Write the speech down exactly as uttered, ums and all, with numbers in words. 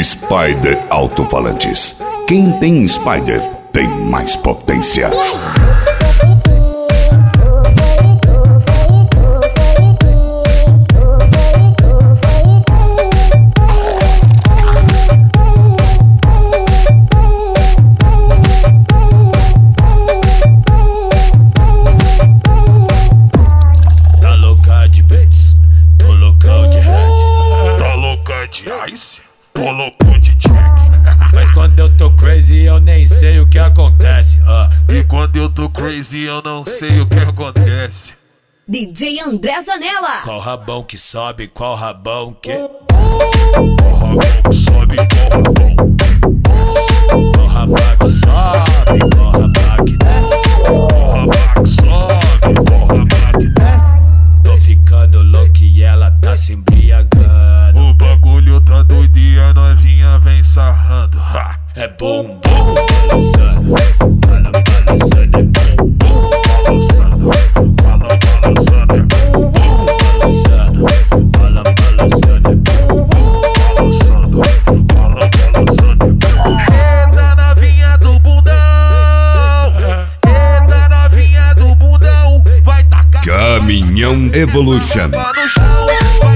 Spider Alto-Falantes. Quem tem Spider tem mais potência. Ice, tô louco de Jack. Mas quando eu tô crazy eu nem sei o que acontece. uh. E quando eu tô crazy eu não sei o que acontece. D J André Zanella. Qual rabão que sobe, qual rabão que Qual rabão que sobe, qual rabão. Qual rabão que sobe, qual rabão que desce. Qual rabão que sobe, qual rabão que desce. Tô ficando louco e ela tá se embriagando. O bagulho tá doido e a novinha vem sarrando. Ha. É bom, bom, balançando, bala, balançando, é bom, bom, balançando, bala, balançando, é bom, bom, balançando, bala, balançando, é bom, bom, balançando, bala, balançando, é bom. Eita novinha do bundão, eita novinha do bundão, vai tacar Caminhão Evolution. no chão.